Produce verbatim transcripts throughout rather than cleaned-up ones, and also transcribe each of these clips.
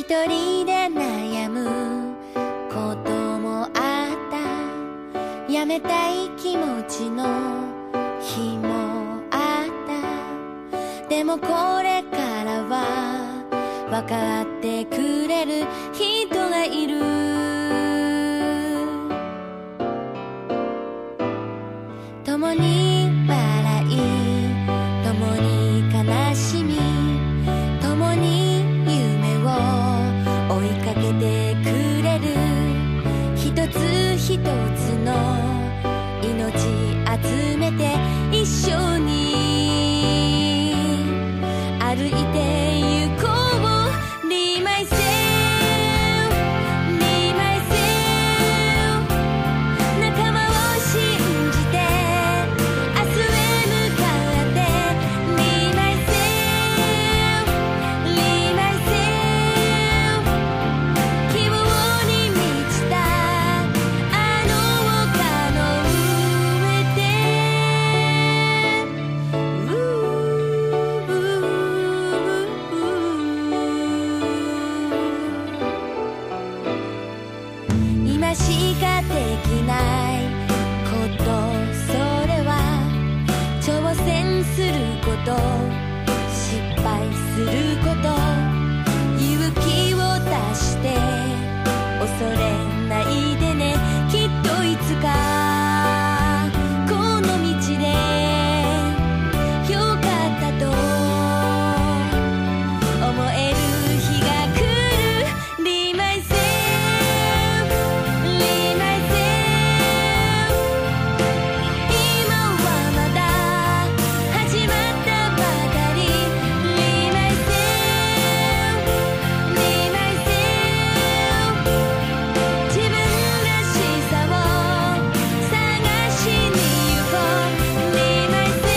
人で悩むこともあった。やめたい気持ちの日もあった。でもこれからは分かってくれる人がいる。共に笑い、共に悲しみ、共に夢を追いかけてくれる。一つ一つの命集めて一緒に歩いてゆこう。Be myself, be myself。 仲間を信じて明日へ向かって Be myself, be myself。 希望に満ちたあの丘の上で今しかできないこと、それは挑戦すること、失敗すること、勇気を出して恐れないでね。きっといつかこの道でよかったと思える日が来る。Be myself, be myself。 今はまだ始まったばかり。 Be myself, be myself。 自分らしさを探しに行こう。 Be myself,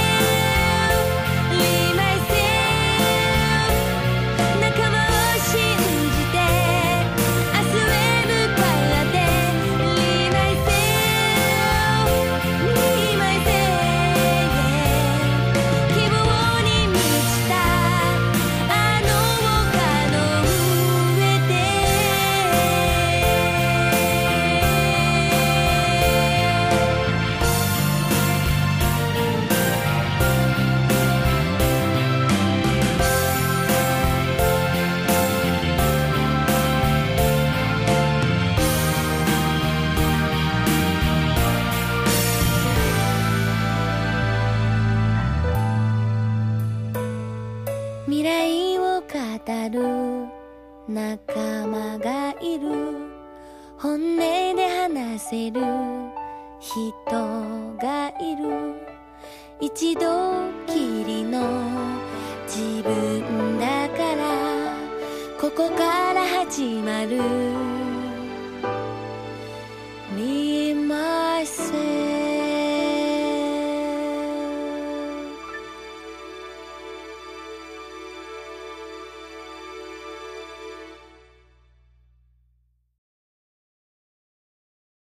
be myself。 仲間を信じて明日へ向かって Be myself, be myself。 希望に満ちたあの丘の上で未来を語る仲間がいる。本音で話せる人がいる。一度きりの自分だから、ここから始まる